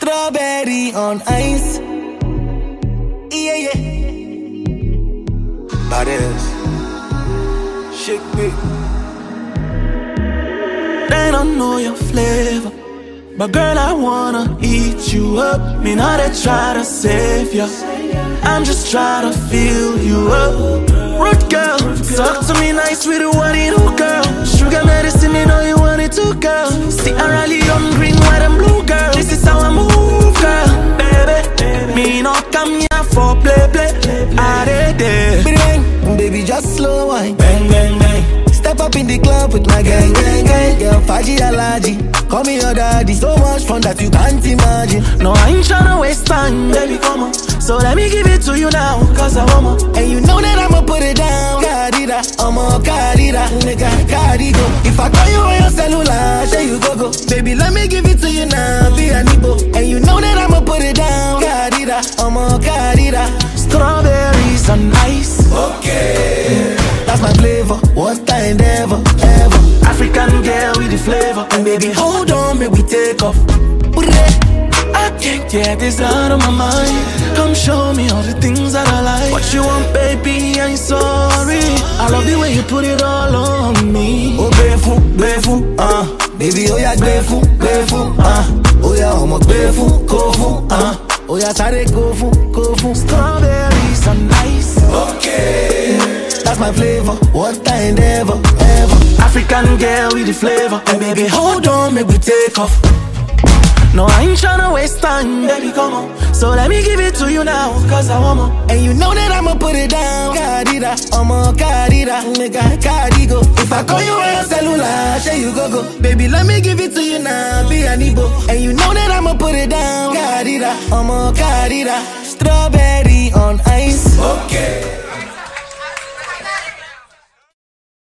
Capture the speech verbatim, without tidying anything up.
strawberry on ice. Yeah, yeah. That is shake me. They don't know your flavor, but girl, I wanna eat you up. Me not they try to save ya, I'm just trying to fill you up. Root girl, talk to me nice with the one in who girl. Sugar medicine, you know you want it too, girl. See, I rally on green, white and blue, girl. This is how I move, girl. Baby, me not come here for play, play. I did it. Bang, baby, just slow wine. Bang, bang, bang. Step up in the club with my gang, gang, gang. Girl, Faji Alaji, call me your daddy. So much fun that you can't imagine. No, I ain't tryna waste time, baby, come on. So let me give it to you now, cause I want more. And you know that I'ma put it down. Carida, I'ma carida, nigga, cardigo. If I call you on your cellular, say you go go. Baby, let me give it to you now, be a nibo. And you know that I'ma put it down. Carida, I'ma carida. Strawberries on ice. Okay. That's my flavor, what I endeavor, ever. African girl with the flavor. And baby, hold on, make we take off. I can't get this out of my mind. Come show me all the things that I like. What you want, baby, I ain't sorry. I love the way you put it all on me. Oh, grateful, grateful, uh. Baby, oh yeah, grateful, grateful, uh. Oh yeah, I'm a grateful, grateful, uh. Oh yeah, sorry, go for, go for. Strawberries are nice. Okay. That's my flavor, what I endeavor, ever. African girl with the flavor. And baby, hold on, make we take off. No, I ain't tryna waste time, baby, come on. So let me give it to you now, cause I want more. And you know that I'ma put it down. Carida, I'ma carida, nigga, cardigo. If I call you on your cellular, say you go go. Baby, let me give it to you now, be a nibo. And you know that I'ma put it down. Carida, I'ma carida. Strawberry on ice.